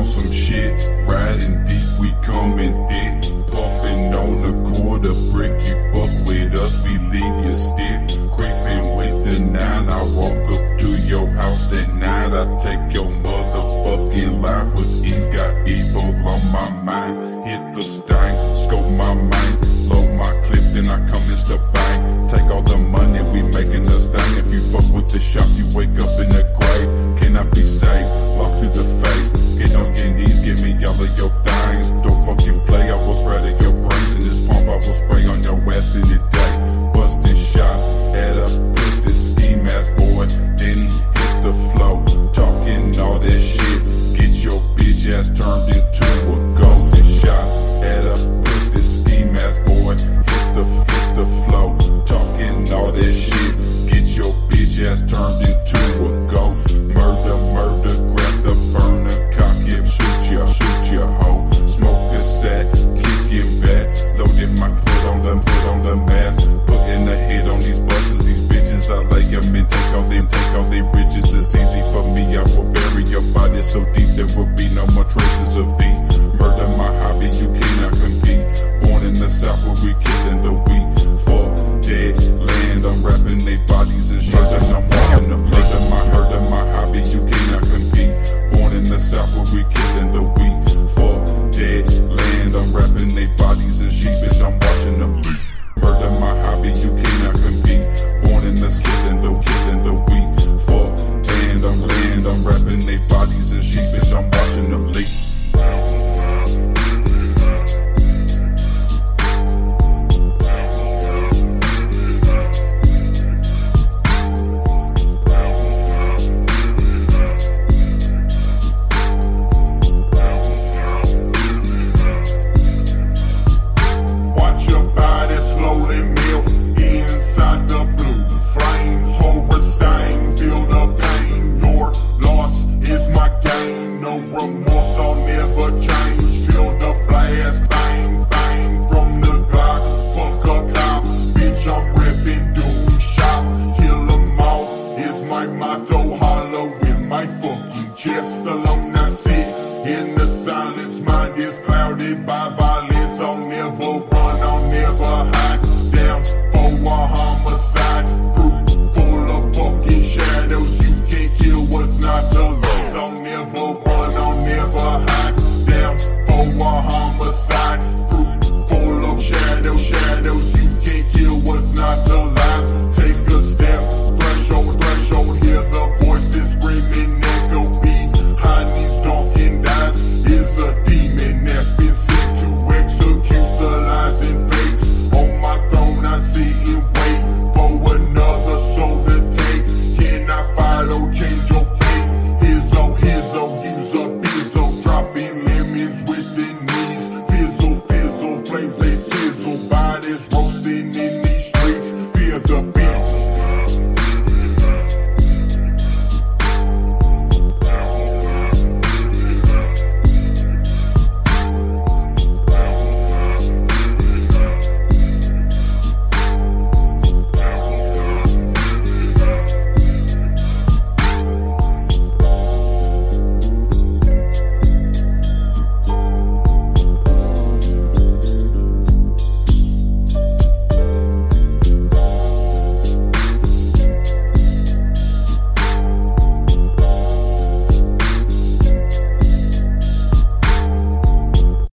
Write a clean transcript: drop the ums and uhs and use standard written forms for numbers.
some shit. Riding deep, we coming thick. Puffing on a quarter brick. You fuck with us, we leave you stiff. Creeping with the 9, I walk up to your house at night. I take your motherfucking life with ease. Got evil on my mind. Hit the stain, scope my mind. Load my clip, then I come and step bang. Take all the money, we making us dang. If you fuck with the shop, you wake up in the grave. Can I be safe? Walk through the face. Get on your knees, give me all of your things. Don't fucking play, I will spread your brains. In this pump, I will spray on your ass in the day. Busting shots at a pussy ski mask boy. Then he hit the flow, talking all that shit. Get your bitch ass turned into a ghost. Shots at a pussy ski mask boy. Hit the flow, talking all that shit. Get your bitch ass turned into a ghost. Murder, grab the burner, cock it, shoot your hoe. Smoke a sack, kicking back, loading my put on the mask. Putting a hit on these buses, these bitches. I lay them in, take all them riches. It's easy for me, I will bury your body so deep there will be no more traces of thee. Murder my hobby, you cannot compete. Born in the South where we killing the weak. Fuck dead land, I'm rapping they bodies and shit. I'm walking them. Murder my hobby, you cannot compete. Born in the South where we killing the weak. Fuck dead land, I'm rapping they bodies and shit. Bitch, I'm watching them bleed. Murder my hobby, you cannot compete. Born in the killing the weak. Fuck land, I'm rapping they bodies and shit. Bitch, I'm watching them bleed.